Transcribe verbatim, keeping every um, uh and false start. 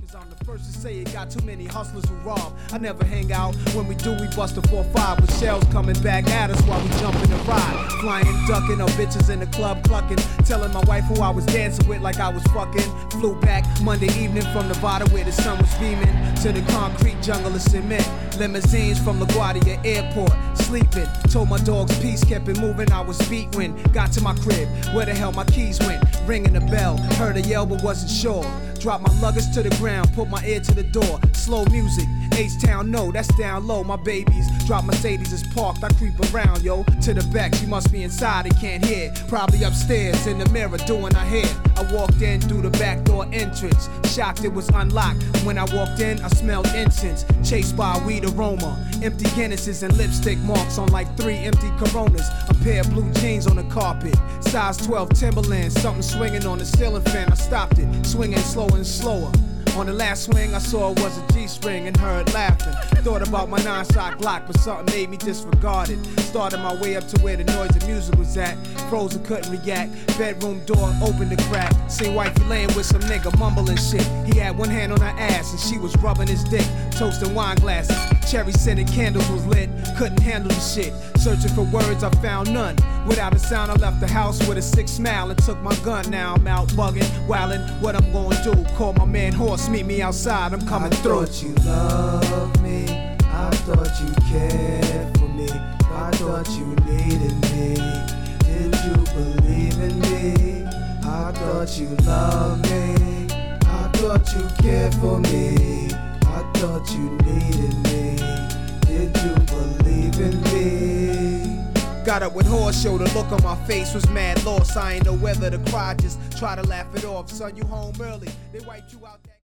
Cause I'm the first to say it got too many hustlers who rob. I never hang out. When we do, we bust a four five with shells coming back at us while we jump in the ride. Flying, ducking, or bitches in the club clucking. Telling my wife who I was dancing with like I was fucking. Flew back Monday evening from Nevada where the sun was beaming to the concrete jungle of cement. Limousines from LaGuardia Airport. Sleeping. Told my dogs peace, kept it moving. I was beat when got to my crib. Where the hell my keys went? Ringing the bell. Heard a yell but wasn't sure. Drop my luggage to the ground, put my ear to the door. Slow music, H-Town, no, that's down low. My babies, drop Mercedes is parked, I creep around, yo. To the back, she must be inside, they can't hear. Probably upstairs, in the mirror, doing her hair. I walked in through the back door entrance. Shocked it was unlocked. When I walked in, I smelled incense. Chased by a weed aroma. Empty Guinnesses and lipstick marks on like three empty Coronas. A pair of blue jeans on the carpet. Size twelve Timberlands, something swinging on the ceiling fan. I stopped it, swinging slower and slower. On the last swing, I saw it was a G-string and heard laughing. Thought about my nine-shot Glock, but something made me disregard it. Started my way up to where the noise and music was at. Frozen, couldn't react. Bedroom door opened the crack. Seen wifey laying with some nigga mumbling shit. He had one hand on her ass and she was rubbing his dick. Toasting wine glasses. Cherry scented candles was lit. Couldn't handle the shit. Searching for words, I found none. Without a sound, I left the house with a sick smile and took my gun. Now I'm out bugging, wildin'. What I'm gonna do? Call my man Horse, meet me outside. I'm coming I through. I thought you loved me. I thought you cared for me. I thought you needed me. Did you believe in me? I thought you loved me. I thought you cared for me. I thought you needed me. Did you believe in me? Got up with Horse Show, the look on my face was mad lost. I ain't know whether to cry, just try to laugh it off. Son, you home early, they wiped you out that